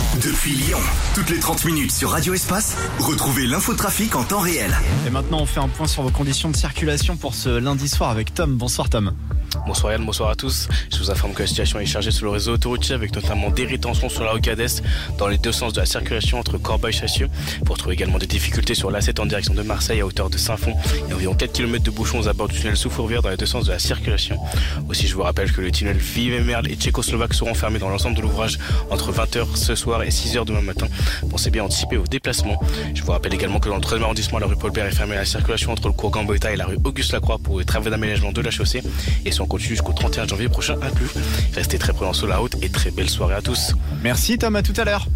Depuis Lyon, toutes les 30 minutes sur Radio Espace, retrouvez l'infotrafic en temps réel. Et maintenant, on fait un point sur vos conditions de circulation pour ce lundi soir avec Tom. Bonsoir Tom. Bonsoir Yann, bonsoir à tous. Je vous informe que la situation est chargée sur le réseau autoroutier avec notamment des rétentions sur la rocade Est dans les deux sens de la circulation entre Corbeil-Chassieux. Pour trouver également des difficultés sur l'A7 en direction de Marseille à hauteur de Saint-Fond et environ 4 km de bouchons aux abords du tunnel sous Fourvière dans les deux sens de la circulation. Aussi, je vous rappelle que les tunnels Vive-Merle et Tchécoslovaque seront fermés dans l'ensemble de l'ouvrage entre 20h ce soir et 6h demain matin. Pensez bien à anticiper vos déplacements. Je vous rappelle également que dans le 3e arrondissement, la rue Paul Bert est fermée à la circulation entre le cours Gambetta et la rue Auguste Lacroix pour les travaux d'aménagement de la chaussée. Et si on continue jusqu'au 31 janvier prochain inclus. Restez très prudents sur la route et très belle soirée à tous. Merci Tom, à tout à l'heure.